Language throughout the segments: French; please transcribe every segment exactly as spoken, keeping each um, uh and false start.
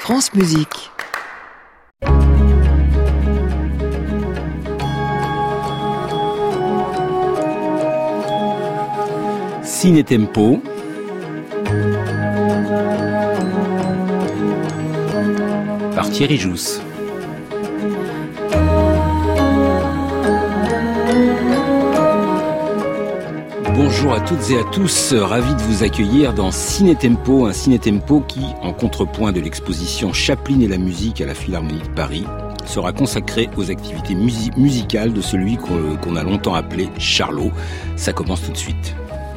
France Musique. Ciné Tempo. Par Thierry Jousse. Bonjour à toutes et à tous, ravi de vous accueillir dans Ciné Tempo, un Ciné Tempo qui, en contrepoint de l'exposition Chaplin et la musique à la Philharmonie de Paris, sera consacré aux activités musi- musicales de celui qu'on, qu'on a longtemps appelé Charlot. Ça commence tout de suite.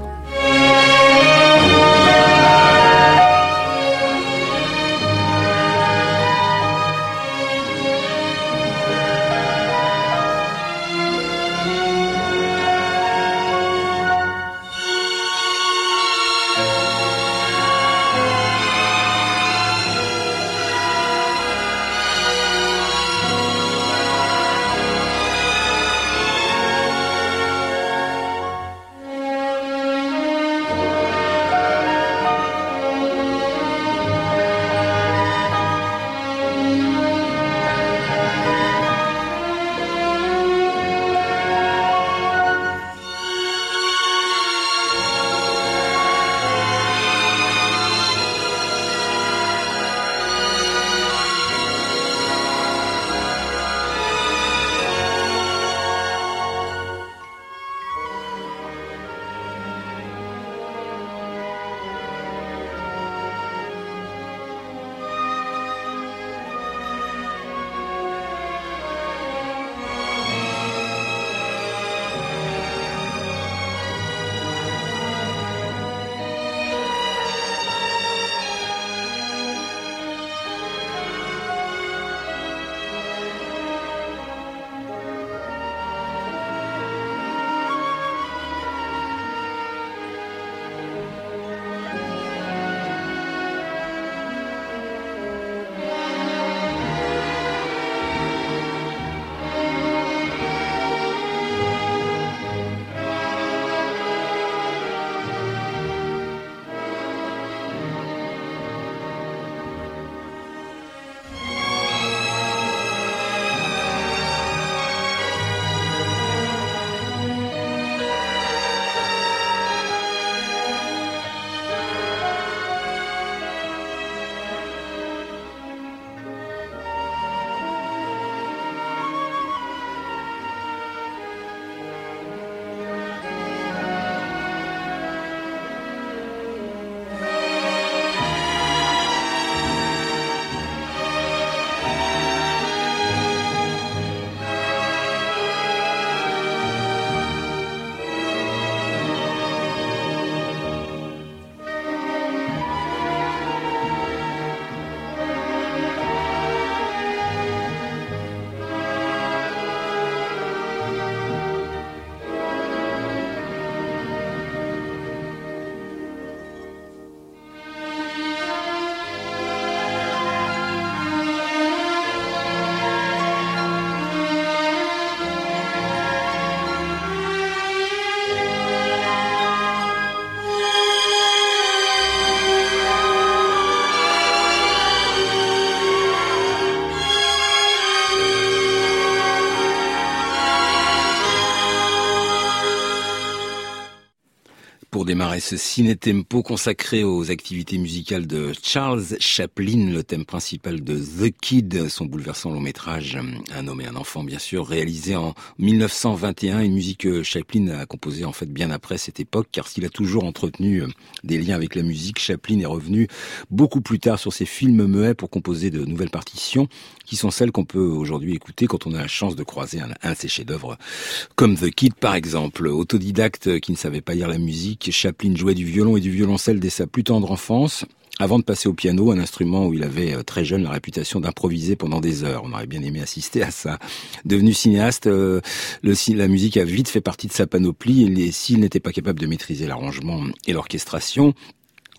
Pour démarrer ce Ciné Tempo consacré aux activités musicales de Charles Chaplin, le thème principal de The Kid, son bouleversant long métrage, Un homme et un enfant bien sûr, réalisé en dix-neuf cent vingt et un, une musique que Chaplin a composée en fait bien après cette époque, car s'il a toujours entretenu des liens avec la musique, Chaplin est revenu beaucoup plus tard sur ses films muets pour composer de nouvelles partitions, qui sont celles qu'on peut aujourd'hui écouter quand on a la chance de croiser un, un de ses chefs-d'œuvre, comme The Kid par exemple. Autodidacte qui ne savait pas lire la musique, Chaplin jouait du violon et du violoncelle dès sa plus tendre enfance, avant de passer au piano, un instrument où il avait très jeune la réputation d'improviser pendant des heures. On aurait bien aimé assister à ça. Devenu cinéaste, euh, le, la musique a vite fait partie de sa panoplie, et s'il n'était pas capable de maîtriser l'arrangement et l'orchestration,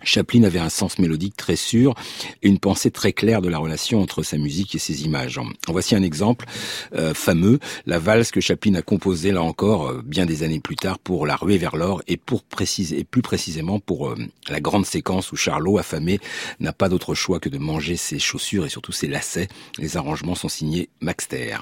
Chaplin avait un sens mélodique très sûr et une pensée très claire de la relation entre sa musique et ses images. En voici un exemple euh, fameux, la valse que Chaplin a composée là encore euh, bien des années plus tard pour La Ruée vers l'or et pour préciser et plus précisément pour euh, la grande séquence où Charlot, affamé, n'a pas d'autre choix que de manger ses chaussures et surtout ses lacets. Les arrangements sont signés Max Terre.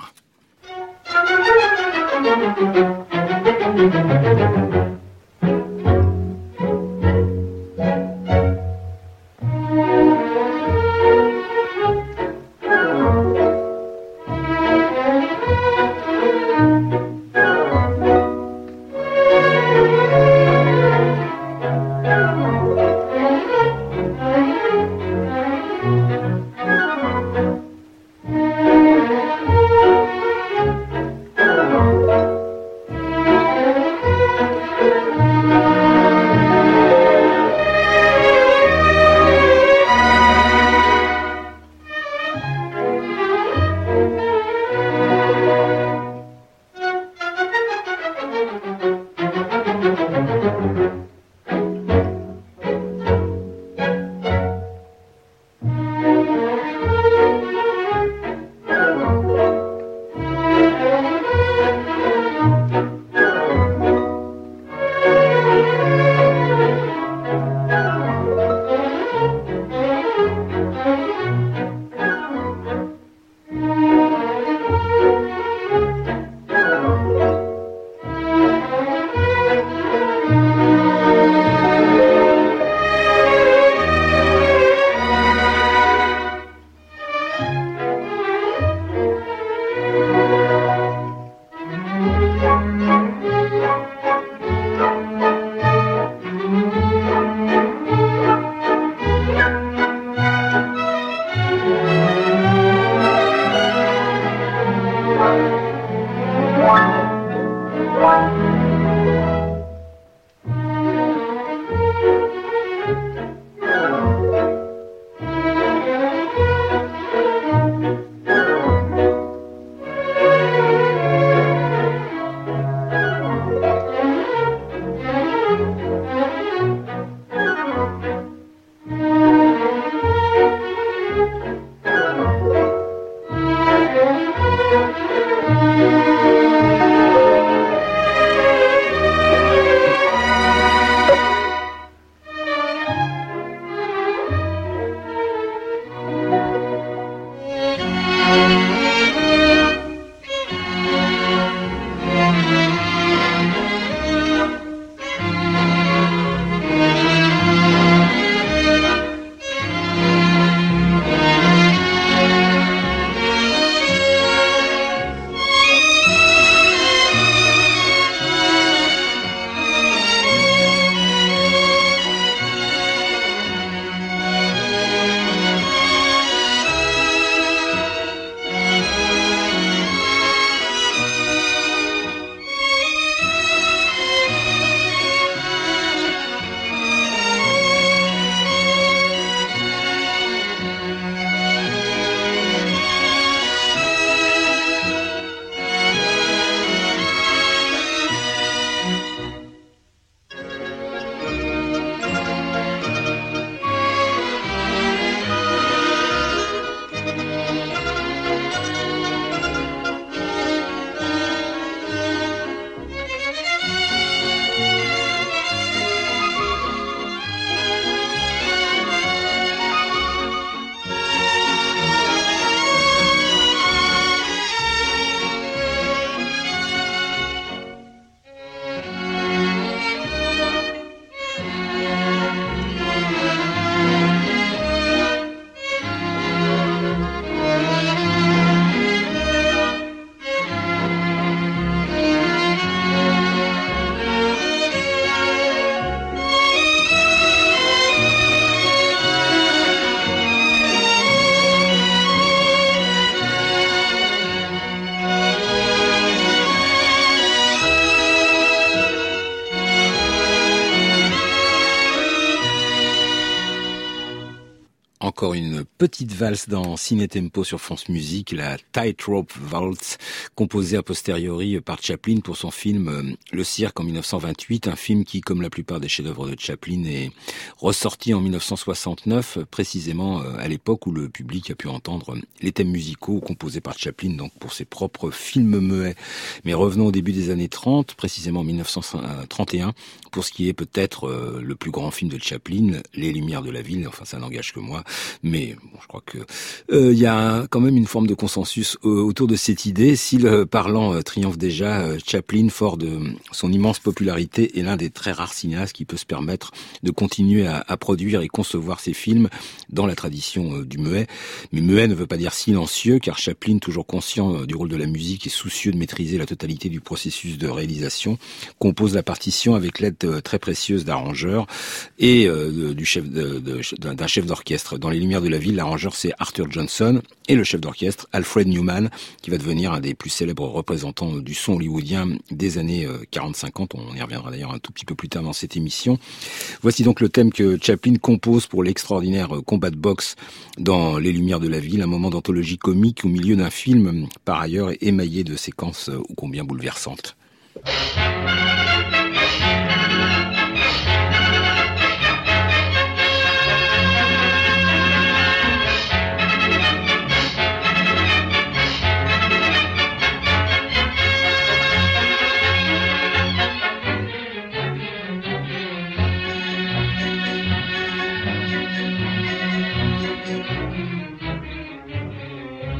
encore une petite valse dans Ciné Tempo sur France Musique, la Tightrope Waltz, composée a posteriori par Chaplin pour son film Le Cirque en mille neuf cent vingt-huit, un film qui, comme la plupart des chefs-d'œuvre de Chaplin, est ressorti en mille neuf cent soixante-neuf, précisément à l'époque où le public a pu entendre les thèmes musicaux composés par Chaplin, donc pour ses propres films muets. Mais revenons au début des années trente, précisément en mille neuf cent trente et un, pour ce qui est peut-être le plus grand film de Chaplin, Les Lumières de la Ville. Enfin, ça n'engage que moi, mais bon, je crois que euh, y a quand même une forme de consensus euh, autour de cette idée. Si le parlant euh, triomphe déjà, euh, Chaplin, fort de son immense popularité, est l'un des très rares cinéastes qui peut se permettre de continuer à, à produire et concevoir ses films dans la tradition euh, du muet. Mais muet ne veut pas dire silencieux, car Chaplin, toujours conscient euh, du rôle de la musique et soucieux de maîtriser la totalité du processus de réalisation, compose la partition avec l'aide euh, très précieuse d'arrangeurs et euh, du chef de, de, d'un chef d'orchestre. Dans Les Lumières de la Ville, l'arrangeur c'est Arthur Johnson et le chef d'orchestre Alfred Newman, qui va devenir un des plus célèbres représentants du son hollywoodien des années quarante cinquante. On y reviendra d'ailleurs un tout petit peu plus tard dans cette émission. Voici donc le thème que Chaplin compose pour l'extraordinaire combat de boxe dans Les Lumières de la Ville, un moment d'anthologie comique au milieu d'un film par ailleurs émaillé de séquences ô combien bouleversantes.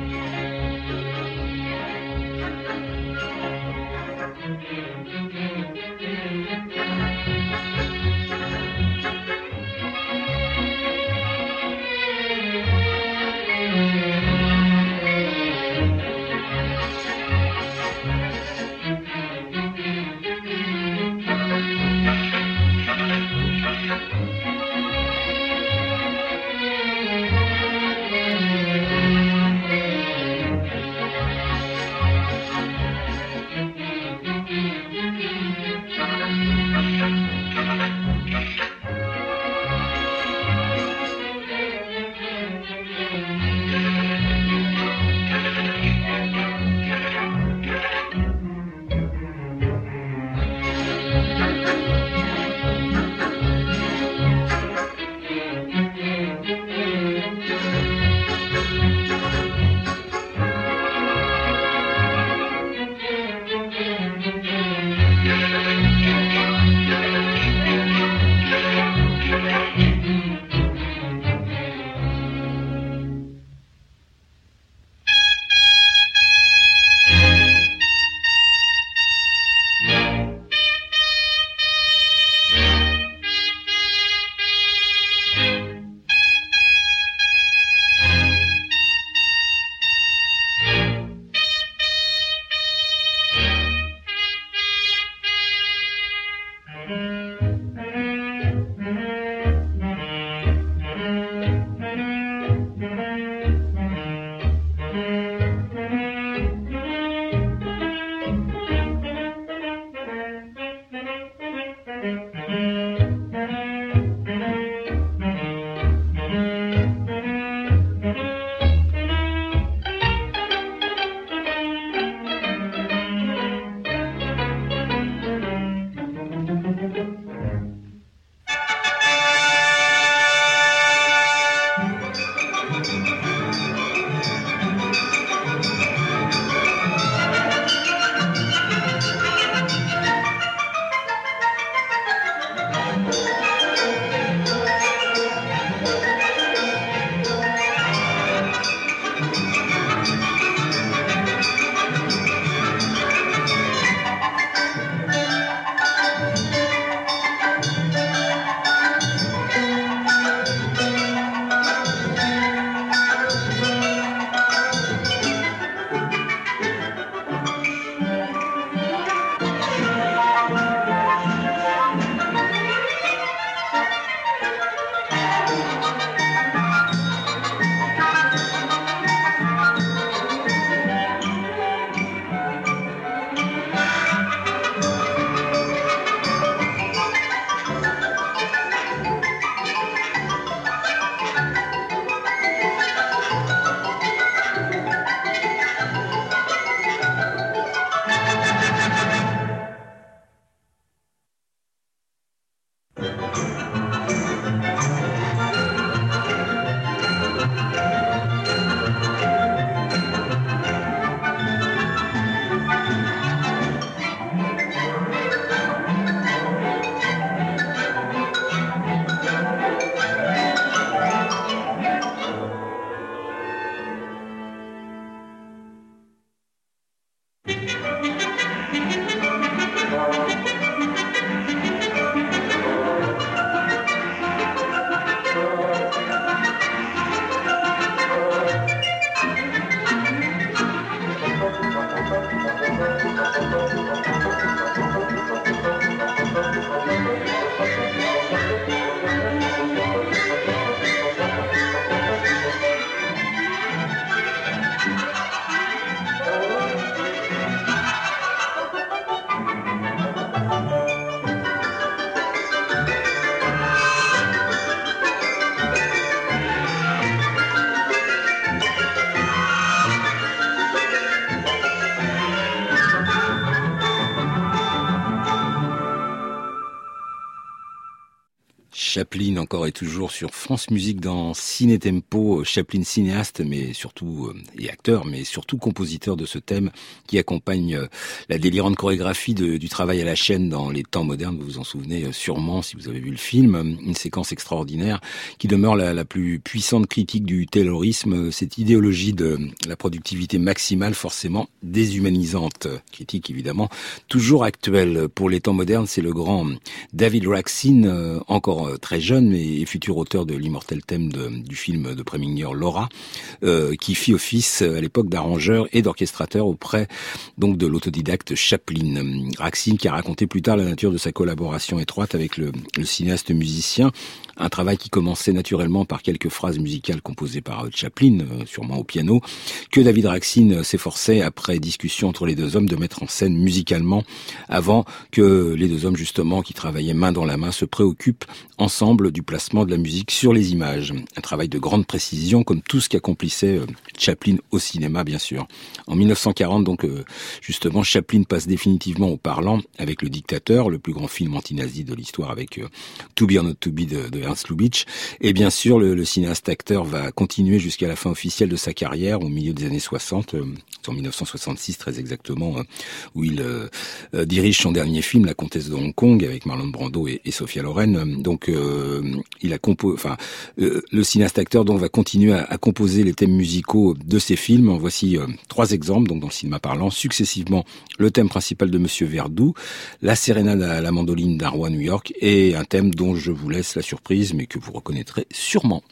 Thank you. Chaplin encore et toujours sur France Musique dans Ciné Tempo. Chaplin cinéaste, mais surtout euh, et acteur, mais surtout compositeur de ce thème qui accompagne euh, la délirante chorégraphie de, du travail à la chaîne dans les temps modernes. Vous vous en souvenez euh, sûrement si vous avez vu le film. Une séquence extraordinaire qui demeure la, la plus puissante critique du taylorisme, cette idéologie de la productivité maximale forcément déshumanisante. Critique évidemment toujours actuelle pour les temps modernes. C'est le grand David Raksin, euh, encore euh, très jeune et futur auteur de l'immortel thème de, du film de Preminger Laura, euh, qui fit office à l'époque d'arrangeur et d'orchestrateur auprès donc de l'autodidacte Chaplin. Raksin qui a raconté plus tard la nature de sa collaboration étroite avec le, le cinéaste musicien, un travail qui commençait naturellement par quelques phrases musicales composées par Chaplin, euh, sûrement au piano, que David Raksin s'efforçait, après discussion entre les deux hommes, de mettre en scène musicalement, avant que les deux hommes justement qui travaillaient main dans la main se préoccupent ensemble du placement de la musique sur les images. Un travail de grande précision, comme tout ce qu'accomplissait euh, Chaplin au cinéma, bien sûr. En mille neuf cent quarante, donc, euh, justement, Chaplin passe définitivement au parlant avec Le Dictateur, le plus grand film anti-nazi de l'histoire, avec euh, To Be or Not To Be de, de Ernst Lubitsch. Et bien sûr, le, le cinéaste-acteur va continuer jusqu'à la fin officielle de sa carrière, au milieu des années soixante, euh, en mille neuf cent soixante-six très exactement, euh, où il euh, euh, dirige son dernier film, La Comtesse de Hong Kong, avec Marlon Brando et, et Sophia Loren. Donc, euh, il a compo- enfin, euh, le cinéaste-acteur donc va continuer à, à composer les thèmes musicaux de ses films. En voici euh, trois exemples, donc dans le cinéma parlant, successivement le thème principal de Monsieur Verdoux, la sérénade à la mandoline d'un roi New York et un thème dont je vous laisse la surprise, mais que vous reconnaîtrez sûrement.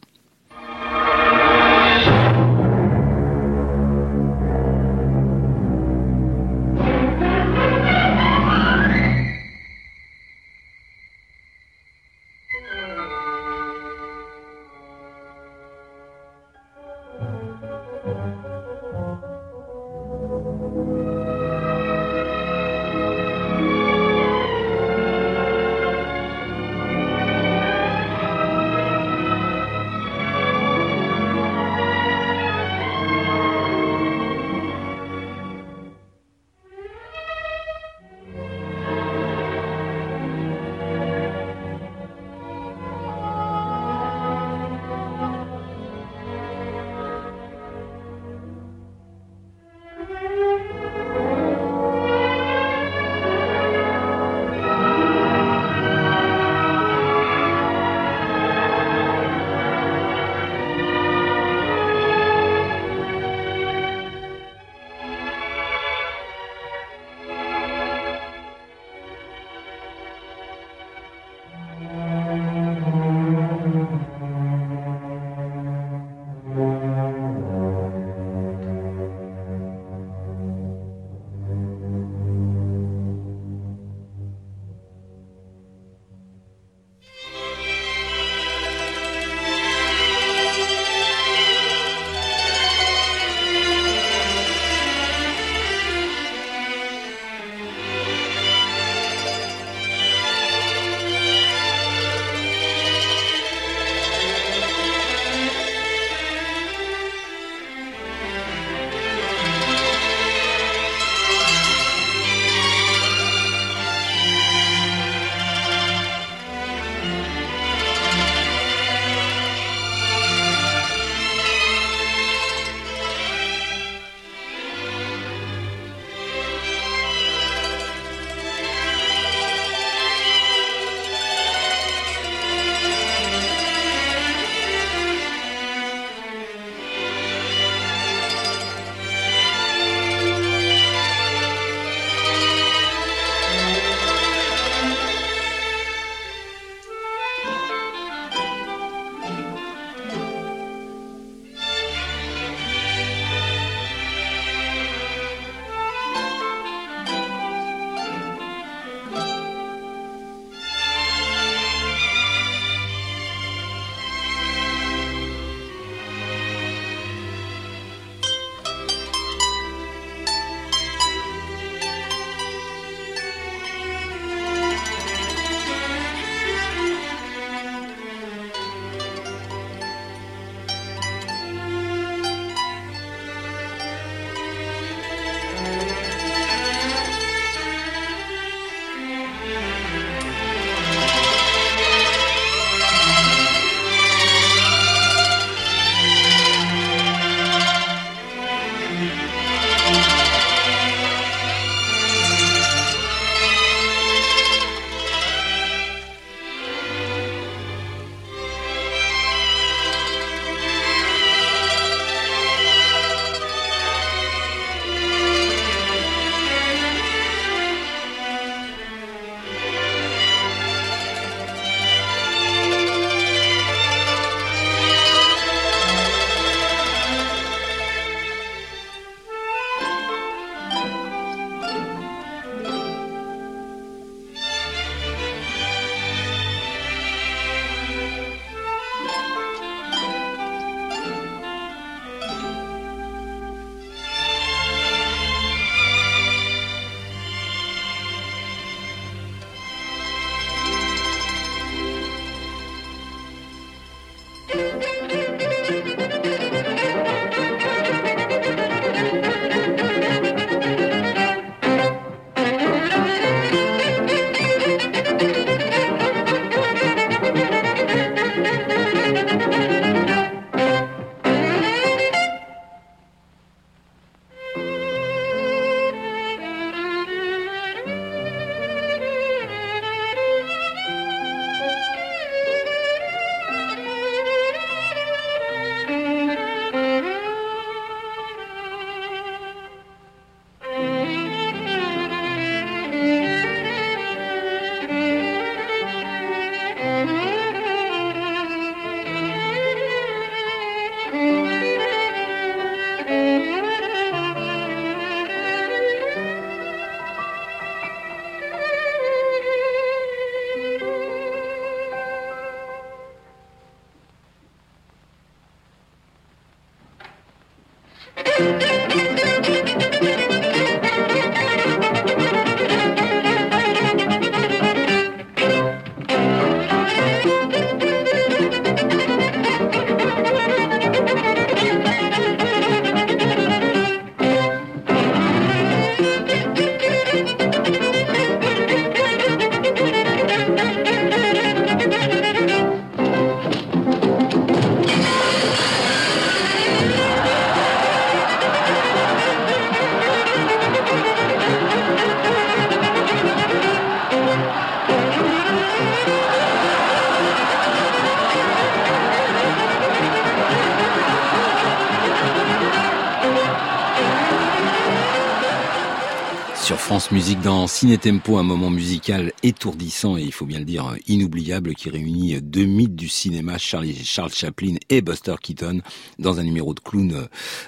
Sur France Musique dans Ciné Tempo, un moment musical étourdissant et il faut bien le dire inoubliable qui réunit deux mythes du cinéma, Charlie, Charles Chaplin et Buster Keaton dans un numéro de clown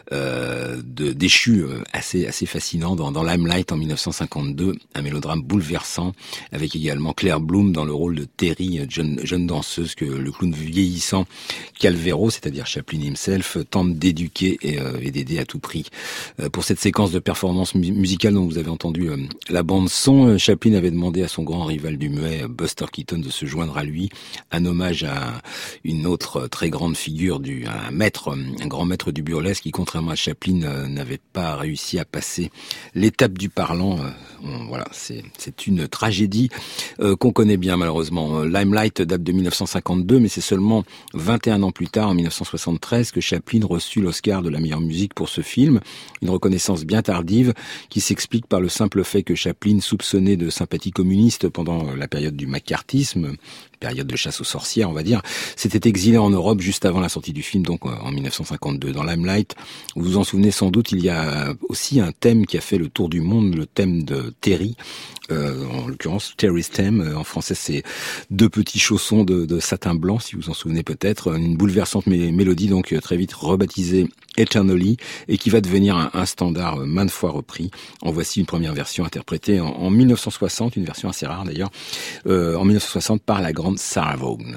euh, de déchu assez assez fascinant dans, dans Limelight en mille neuf cent cinquante-deux, un mélodrame bouleversant avec également Claire Bloom dans le rôle de Terry, jeune, jeune danseuse que le clown vieillissant Calvero, c'est-à-dire Chaplin himself, tente d'éduquer et, euh, et d'aider à tout prix. Euh, pour cette séquence de performance mu- musicale dont vous avez entendu la bande son, Chaplin avait demandé à son grand rival du muet, Buster Keaton, de se joindre à lui, un hommage à une autre très grande figure, du, un maître, un grand maître du burlesque qui, contrairement à Chaplin, n'avait pas réussi à passer l'étape du parlant. Voilà, c'est, c'est une tragédie euh, qu'on connaît bien malheureusement. Limelight date de mille neuf cent cinquante-deux, mais c'est seulement vingt et un ans plus tard, en mille neuf cent soixante-treize, que Chaplin reçut l'Oscar de la meilleure musique pour ce film. Une reconnaissance bien tardive qui s'explique par le simple fait que Chaplin, soupçonné de sympathie communiste pendant la période du macartisme, période de chasse aux sorcières, on va dire, s'était exilé en Europe juste avant la sortie du film, donc en mille neuf cent cinquante-deux. Dans Limelight, vous vous en souvenez sans doute, il y a aussi un thème qui a fait le tour du monde, le thème de Terry, euh, en l'occurrence Terry's Theme. En français, c'est deux petits chaussons de, de satin blanc, si vous vous en souvenez peut-être. Une bouleversante mé- mélodie, donc très vite rebaptisée Eternally, et qui va devenir un, un standard maintes fois repris. En voici une première version interprétée en, en mille neuf cent soixante, une version assez rare d'ailleurs, euh, en mille neuf cent soixante par la grande Sarah Vaughan.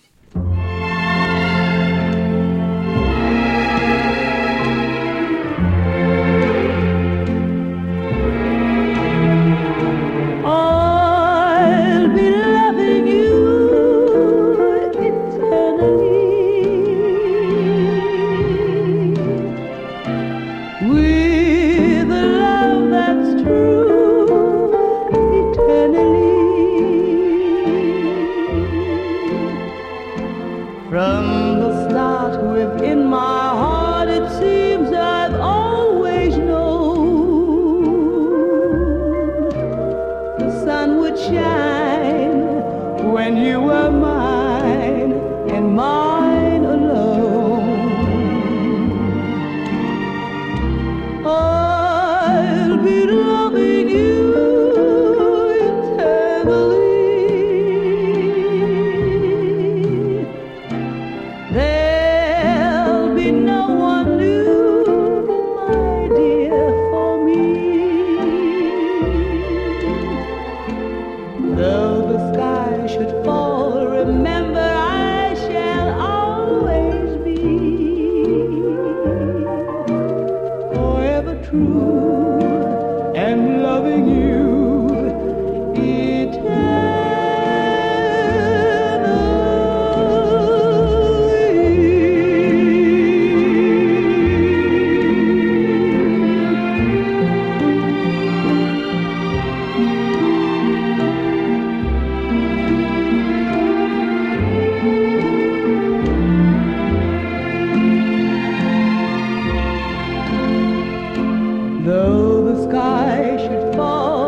From the start within my heart it seems I've always known the sun would shine when you were mine and mine alone. I'll be loving you eternally. There'll be no one new, my dear, for me. Though the sky should fall, remember I shall always be forever true and loving you eternally. Though the sky should fall,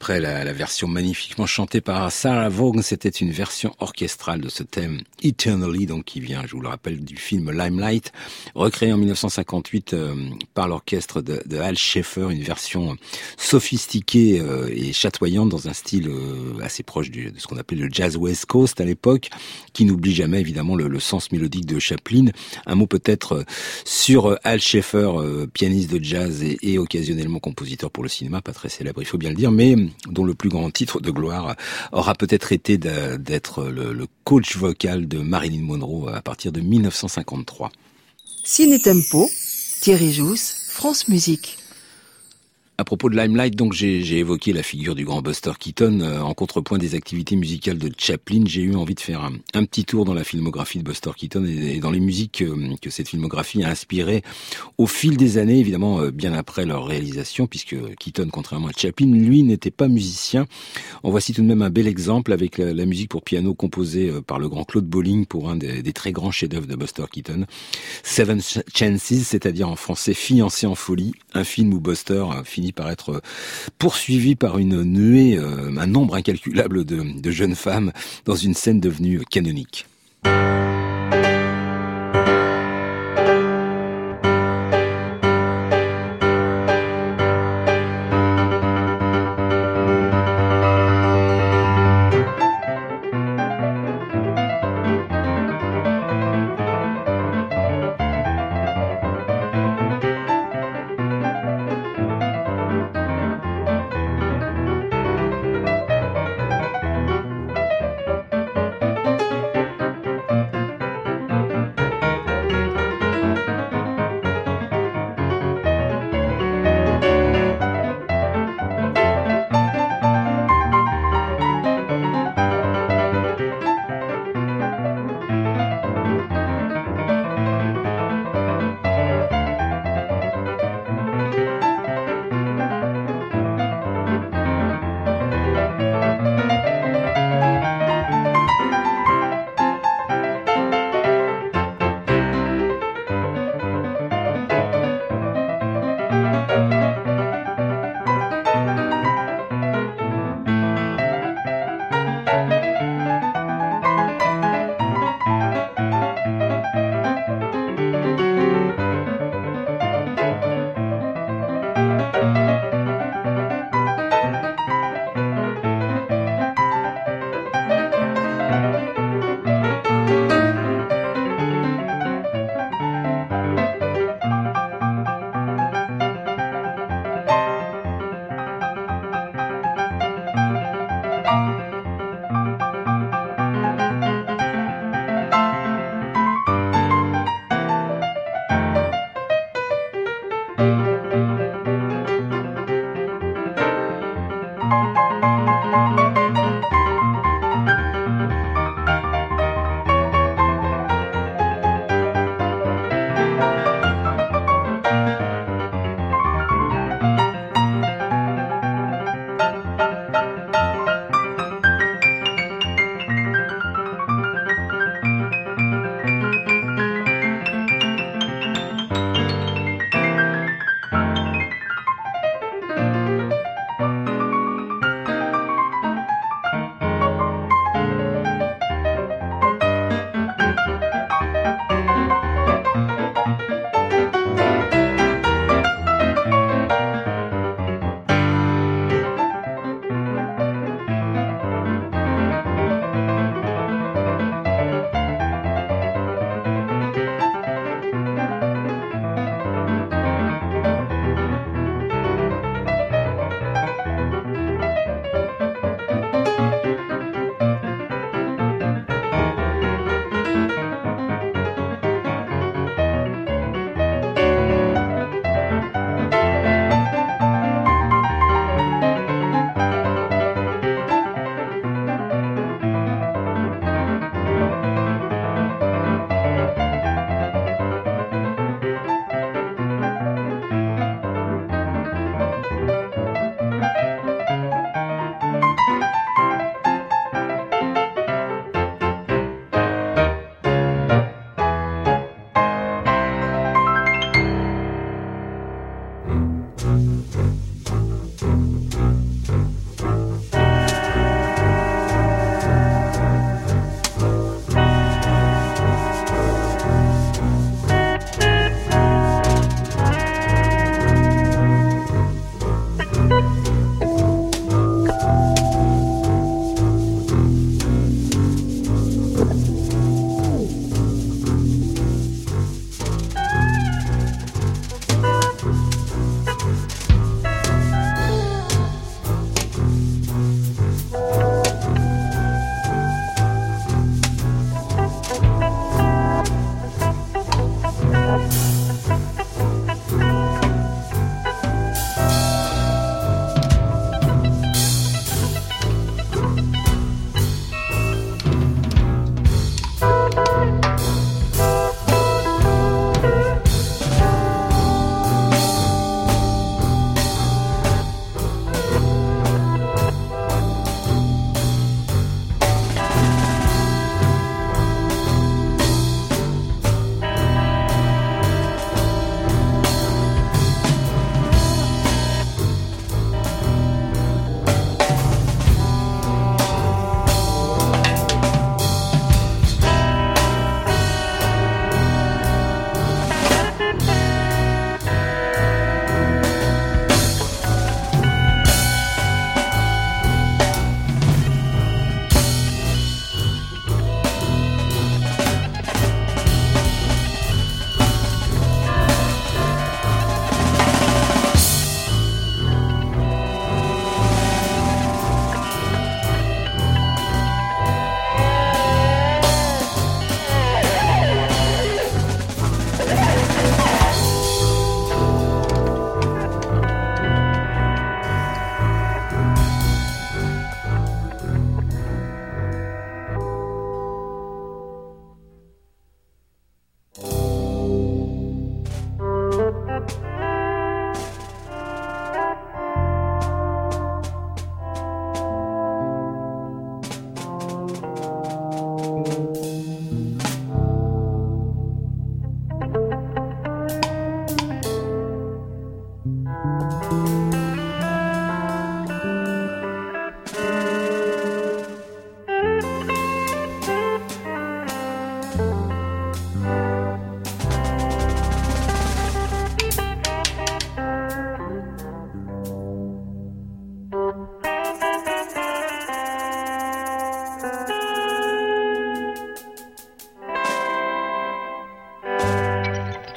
après la, la version magnifiquement chantée par Sarah Vaughan, c'était une version orchestrale de ce thème Eternally, donc qui vient, je vous le rappelle, du film Limelight, recréé en dix-neuf cent cinquante-huit euh, par l'orchestre de, de Al Schaeffer, une version sophistiquée euh, et chatoyante dans un style euh, assez proche du, de ce qu'on appelait le jazz West Coast à l'époque, qui n'oublie jamais évidemment le, le sens mélodique de Chaplin. Un mot peut-être euh, sur euh, Al Schaeffer, euh, pianiste de jazz et, et occasionnellement compositeur pour le cinéma, pas très célèbre, il faut bien le dire, mais dont le plus grand titre de gloire aura peut-être été d'être le, le coach vocal de Marilyn Monroe à partir de dix-neuf cent cinquante-trois. Ciné Tempo, Thierry Jousse, France Musique. À propos de Limelight, donc j'ai, j'ai évoqué la figure du grand Buster Keaton. Euh, en contrepoint des activités musicales de Chaplin, j'ai eu envie de faire un, un petit tour dans la filmographie de Buster Keaton et, et dans les musiques euh, que cette filmographie a inspirées au fil des années, évidemment euh, bien après leur réalisation, puisque Keaton, contrairement à Chaplin, lui n'était pas musicien. En voici tout de même un bel exemple avec la, la musique pour piano composée euh, par le grand Claude Bolling pour un des, des très grands chefs-d'œuvre de Buster Keaton, Seven Chances, c'est-à-dire en français Fiancé en folie, un film où Buster euh, finit par être poursuivi par une nuée, euh, un nombre incalculable de, de jeunes femmes dans une scène devenue canonique.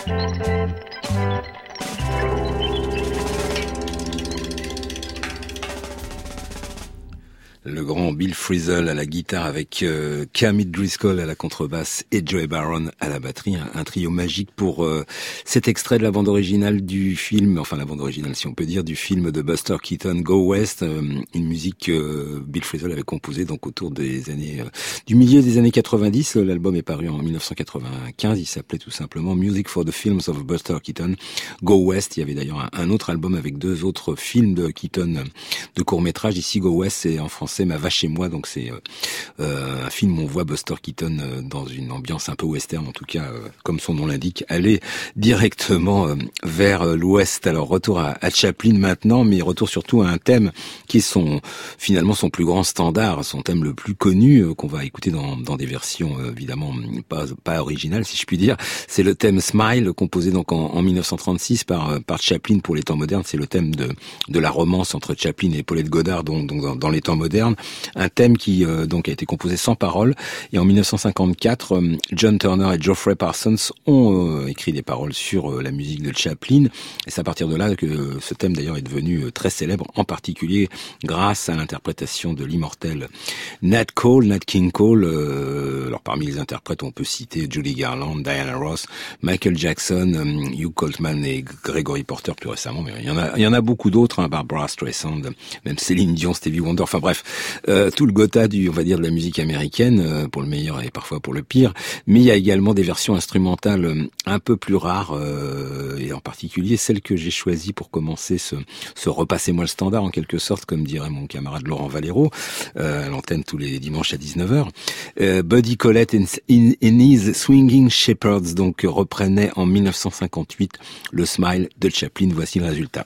Le grand Bill Frisell à la guitare avec euh, Kermit Driscoll à la contrebasse et Joey Barron à la batterie. Un, un trio magique pour euh, cet extrait de la bande originale du film, enfin la bande originale si on peut dire, du film de Buster Keaton, Go West, euh, une musique que Bill Frisell avait composée donc autour des années, euh, du milieu des années quatre-vingt-dix. L'album est paru en dix-neuf cent quatre-vingt-quinze, il s'appelait tout simplement Music for the Films of Buster Keaton, Go West. Il y avait d'ailleurs un, un autre album avec deux autres films de Keaton de court-métrage. Ici Go West, c'est en français Ma vache et moi, donc c'est euh, un film où on voit Buster Keaton euh, dans une ambiance un peu western, en tout cas euh, comme son nom l'indique, aller directement euh, vers euh, l'ouest. Alors retour à, à Chaplin maintenant, mais retour surtout à un thème qui est son, finalement son plus grand standard, son thème le plus connu, euh, qu'on va écouter dans, dans des versions euh, évidemment pas, pas originales si je puis dire. C'est le thème Smile, composé donc en, en dix-neuf cent trente-six par, par Chaplin pour les temps modernes. C'est le thème de, de la romance entre Chaplin et Paulette Goddard, donc, donc dans, dans les temps modernes. Un thème qui euh, donc a été composé sans paroles. Et en dix-neuf cent cinquante-quatre, euh, John Turner et Geoffrey Parsons ont euh, écrit des paroles sur euh, la musique de Chaplin. Et c'est à partir de là que euh, ce thème d'ailleurs est devenu euh, très célèbre, en particulier grâce à l'interprétation de l'immortel Nat Cole, Nat King Cole. Euh, alors parmi les interprètes, on peut citer Judy Garland, Diana Ross, Michael Jackson, euh, Hugh Coltman et Gregory Porter plus récemment. Mais il y en a, il y en a beaucoup d'autres, hein, Barbara Streisand, même Céline Dion, Stevie Wonder. Enfin bref. Euh, tout le Gotha du, on va dire, de la musique américaine, euh, pour le meilleur et parfois pour le pire. Mais il y a également des versions instrumentales euh, un peu plus rares, euh, et en particulier celle que j'ai choisie pour commencer ce, ce repassez-moi le standard en quelque sorte, comme dirait mon camarade Laurent Valero, euh, à l'antenne tous les dimanches à dix-neuf heures. Euh, Buddy Collette and, in, in His Swinging Shepherds donc reprenait en dix-neuf cent cinquante-huit le Smile de Chaplin. Voici le résultat.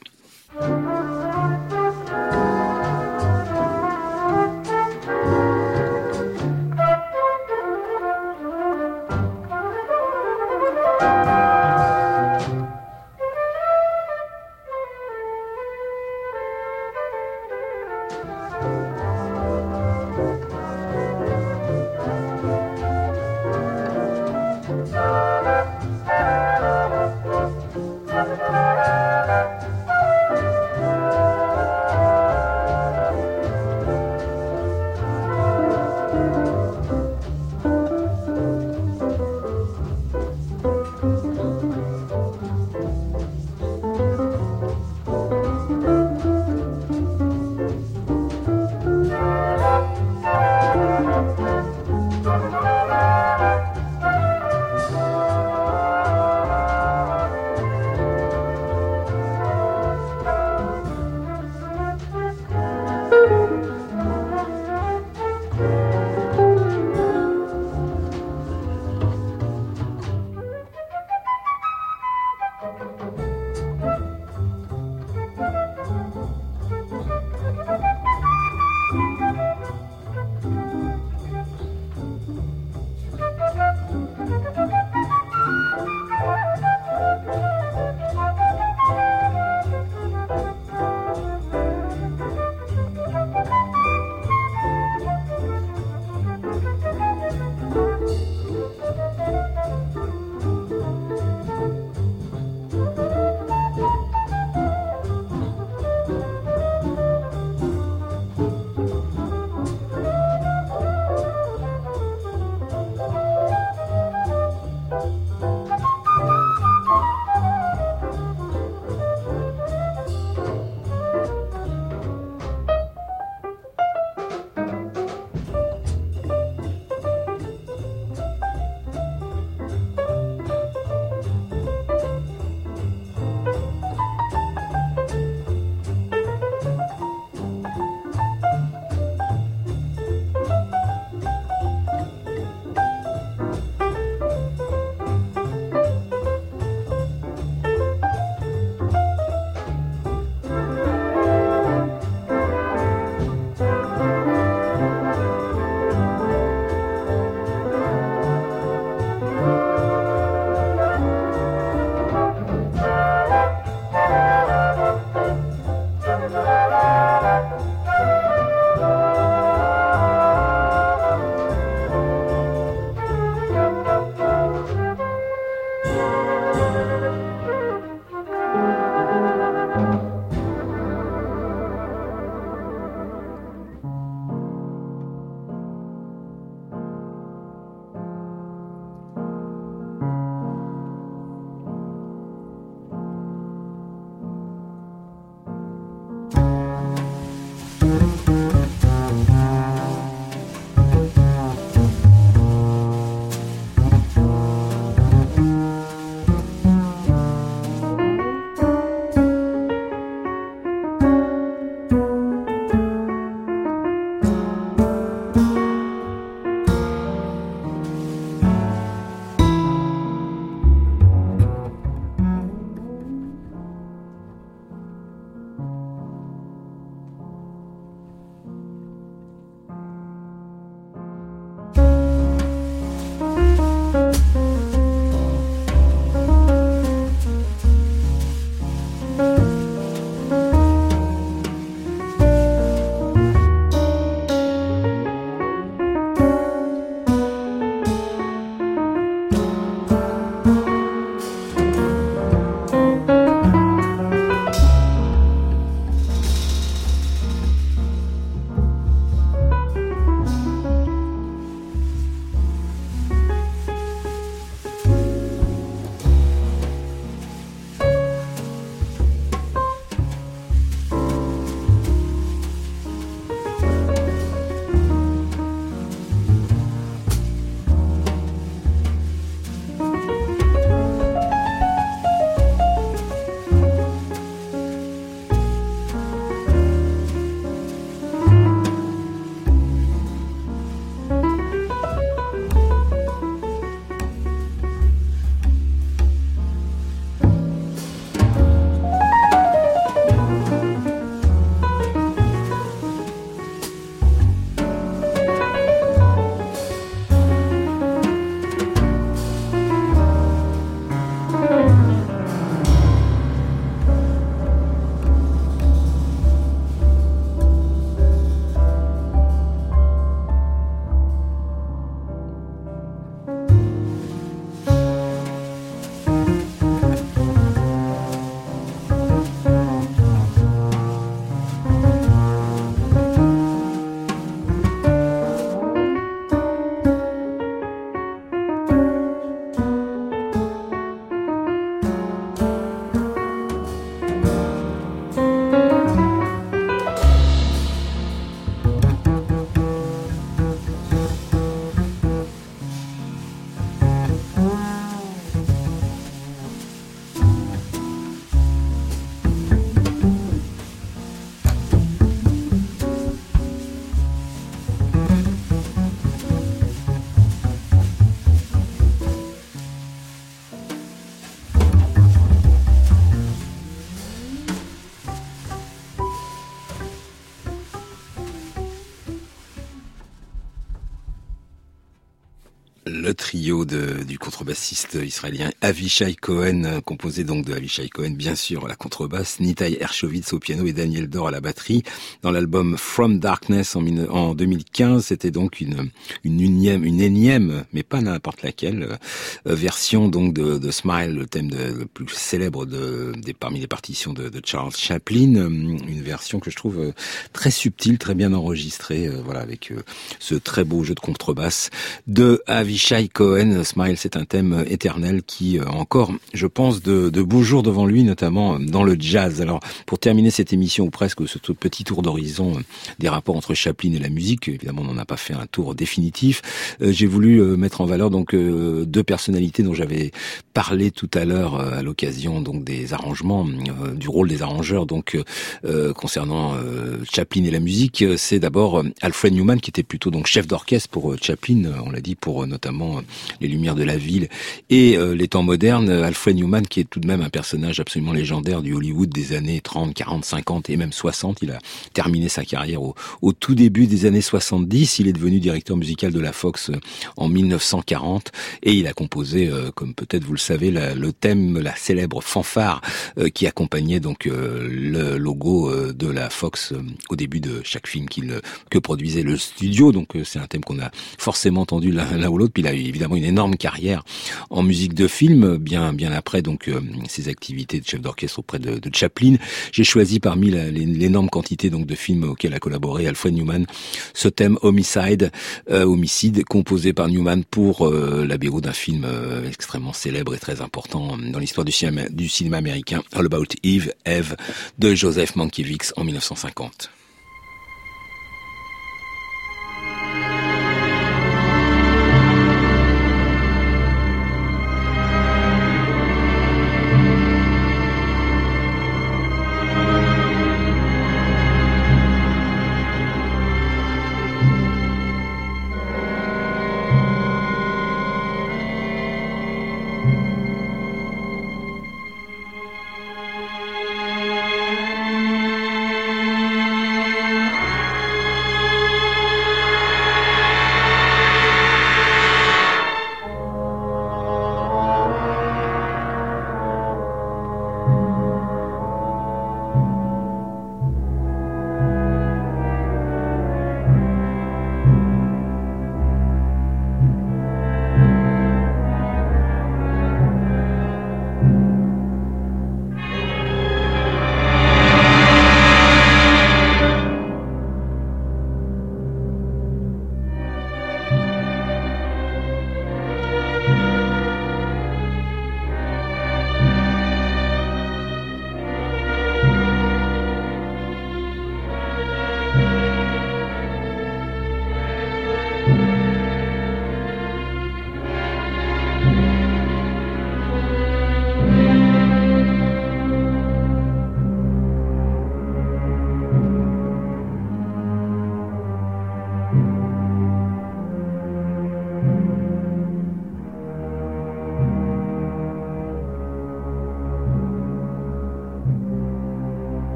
Le trio de, du contrebassiste israélien Avishai Cohen, composé donc de Avishai Cohen, bien sûr, à la contrebasse, Nitai Hershowitz au piano et Daniel Dor à la batterie. Dans l'album From Darkness en, en deux mille quinze, c'était donc une, une unième, une énième, mais pas n'importe laquelle, euh, version donc de, de Smile, le thème de, le plus célèbre de, des, parmi les partitions de, de Charles Chaplin. Une version que je trouve très subtile, très bien enregistrée, euh, voilà, avec euh, ce très beau jeu de contrebasse de Avishai Cohen. Smile, c'est un thème éternel qui a encore, je pense, de, de beaux jours devant lui, notamment dans le jazz. Alors, pour terminer cette émission, ou presque ce petit tour d'horizon des rapports entre Chaplin et la musique, évidemment, on n'en a pas fait un tour définitif, euh, j'ai voulu euh, mettre en valeur donc euh, deux personnalités dont j'avais parlé tout à l'heure euh, à l'occasion donc des arrangements, euh, du rôle des arrangeurs, donc euh, concernant euh, Chaplin et la musique. C'est d'abord euh, Alfred Newman, qui était plutôt donc chef d'orchestre pour euh, Chaplin, on l'a dit, pour euh, notamment euh, Les Lumières de la Ville et euh, les temps modernes. Alfred Newman, qui est tout de même un personnage absolument légendaire du Hollywood des années trente, quarante, cinquante et même soixante. Il a terminé sa carrière au, au tout début des années soixante-dix. Il est devenu directeur musical de la Fox euh, en mille neuf cent quarante et il a composé, euh, comme peut-être vous le savez, la, le thème, la célèbre fanfare euh, qui accompagnait donc euh, le logo euh, de la Fox euh, au début de chaque film qu'il que produisait le studio. Donc euh, c'est un thème qu'on a forcément entendu l'un, l'un ou l'autre. Puis il a eu évidemment une énorme carrière en musique de film, bien bien après donc euh, ses activités de chef d'orchestre auprès de, de Chaplin. J'ai choisi parmi la, l'énorme quantité donc de films auxquels a collaboré Alfred Newman ce thème Homicide, euh, homicide, composé par Newman pour euh, la B O d'un film euh, extrêmement célèbre et très important dans l'histoire du cinéma, du cinéma américain, All About Eve, Eve de Joseph Mankiewicz en mille neuf cent cinquante.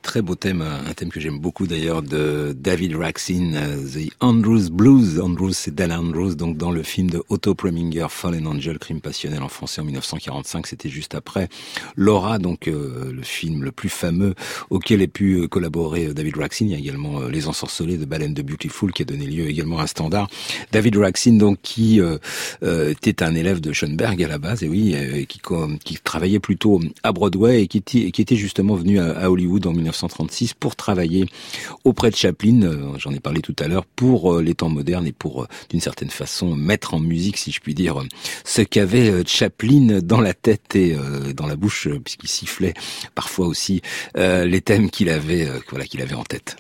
très beau thème, un thème que j'aime beaucoup d'ailleurs, de David Raksin, The Andrews Blues. Andrews, c'est Dan Andrews, donc dans le film de Otto Preminger, Fallen Angel, Crime passionnel en français en dix-neuf cent quarante-cinq. C'était juste après Laura, donc euh, le film le plus fameux auquel a pu collaborer David Raksin. Il y a également euh, Les Ensorcelés de Baleine de Beautiful qui a donné lieu également à un standard. David Raksin, donc qui euh, euh, était un élève de Schoenberg à la base, et oui, euh, qui, qui travaillait plutôt à Broadway et qui était, qui était justement venu à, à Hollywood en dix-neuf cent trente-six pour travailler auprès de Chaplin, euh, j'en ai parlé tout à l'heure, pour euh, les temps modernes et pour, euh, d'une certaine façon, mettre en musique, si je puis dire, ce qu'avait euh, Chaplin dans la tête et euh, dans la bouche, euh, puisqu'il sifflait parfois aussi euh, les thèmes qu'il avait, euh, voilà, qu'il avait en tête.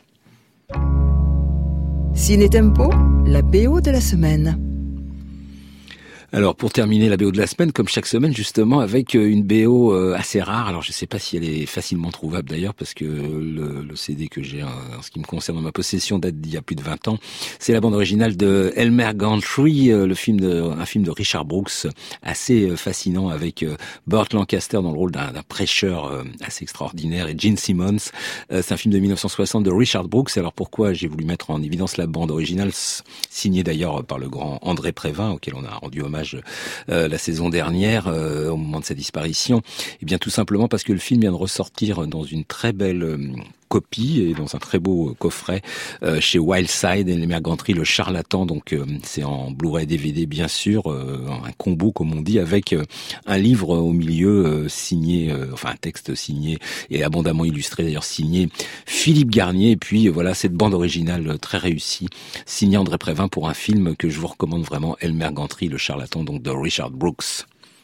Ciné Tempo, la B O de la semaine. Alors, pour terminer la B O de la semaine, comme chaque semaine, justement, avec une B O assez rare. Alors, je sais pas si elle est facilement trouvable, d'ailleurs, parce que le, le C D que j'ai, en ce qui me concerne, en ma possession, date d'il y a plus de vingt ans. C'est la bande originale de Elmer Gantry, le film de, un film de Richard Brooks, assez fascinant, avec Burt Lancaster dans le rôle d'un, d'un prêcheur assez extraordinaire, et Gene Simmons. C'est un film de dix-neuf cent soixante de Richard Brooks. Alors, pourquoi j'ai voulu mettre en évidence la bande originale, signée d'ailleurs par le grand André Prévin, auquel on a rendu hommage Euh, la saison dernière, euh, au moment de sa disparition? Eh bien, tout simplement parce que le film vient de ressortir dans une très belle euh, copie et dans un très beau coffret euh, chez Wildside et Elmer Gantry, le charlatan. Donc, euh, c'est en Blu-ray D V D, bien sûr, euh, un combo, comme on dit, avec euh, un livre au milieu euh, signé, euh, enfin un texte signé et abondamment illustré, d'ailleurs signé Philippe Garnier. Et puis, euh, voilà, cette bande originale très réussie, signée André Prévin pour un film que je vous recommande vraiment, Elmer Gantry, le charlatan, donc de Richard Brooks.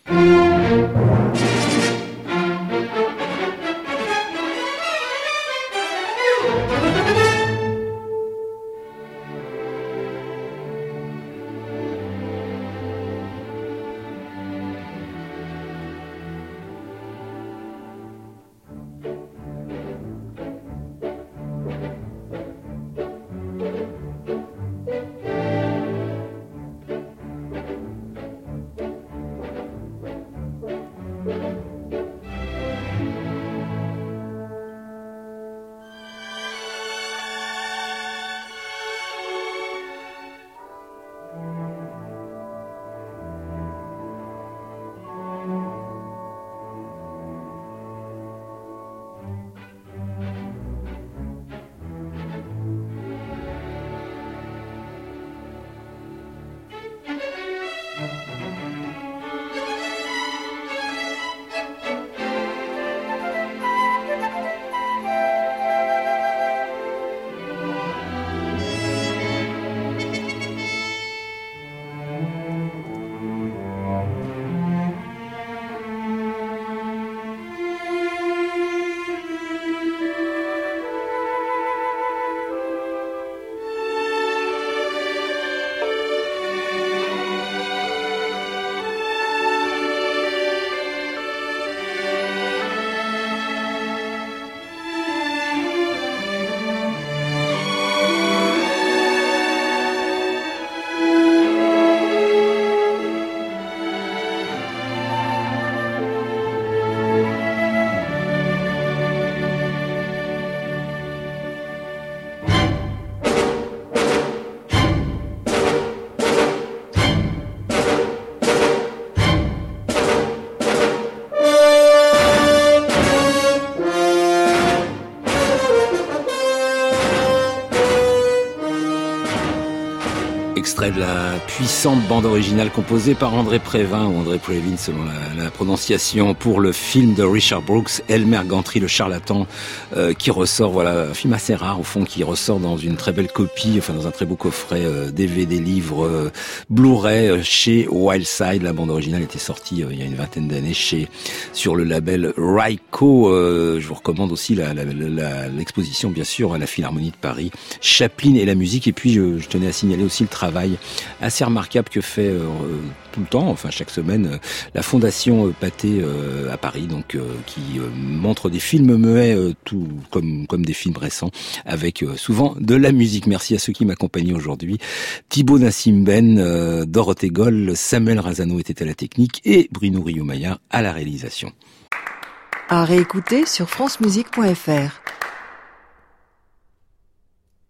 Extrait de la puissante bande originale composée par André Prévin, ou André Previn selon la, la prononciation, pour le film de Richard Brooks, Elmer Gantry, le charlatan, euh, qui ressort, voilà, un film assez rare au fond, qui ressort dans une très belle copie, enfin dans un très beau coffret euh, D V D, livre, euh, Blu-ray euh, chez Wildside. La bande originale était sortie euh, il y a une vingtaine d'années chez sur le label Ryco. Euh, je vous recommande aussi la, la, la, l'exposition, bien sûr, à la Philharmonie de Paris, Chaplin et la musique. Et puis je, je tenais à signaler aussi le travail assez remarquable que fait euh, tout le temps, enfin chaque semaine, euh, la Fondation euh, Pathé euh, à Paris, donc euh, qui euh, montre des films muets, euh, tout comme comme des films récents, avec euh, souvent de la musique. Merci à ceux qui m'accompagnaient aujourd'hui. Thibaut Nassim-Ben, euh, Dorothée Goll, Samuel Razano était à la technique et Bruno Rio-Maillard à la réalisation. À réécouter sur francemusique point f r.